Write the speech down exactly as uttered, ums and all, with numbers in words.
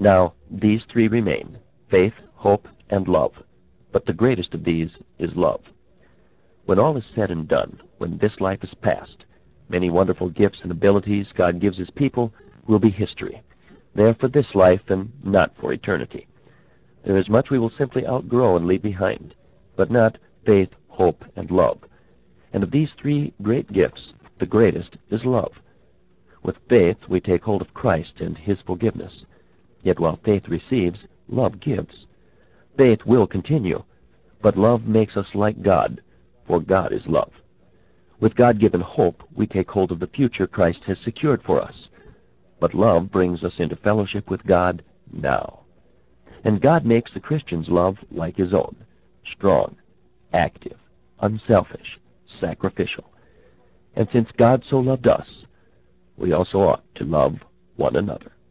Now, these three remain: faith, hope, and love. But the greatest of these is love. When all is said and done, when this life is past, many wonderful gifts and abilities God gives his people will be history. They are for this life and not for eternity. There is much we will simply outgrow and leave behind, but not faith, hope, and love. And of these three great gifts, the greatest is love. With faith we take hold of Christ and his forgiveness. Yet while faith receives, love gives. Faith will continue, but love makes us like God, for God is love. With God-given hope, we take hold of the future Christ has secured for us. But love brings us into fellowship with God now. And God makes the Christian's love like his own, strong, active, unselfish, sacrificial. And since God so loved us, we also ought to love one another.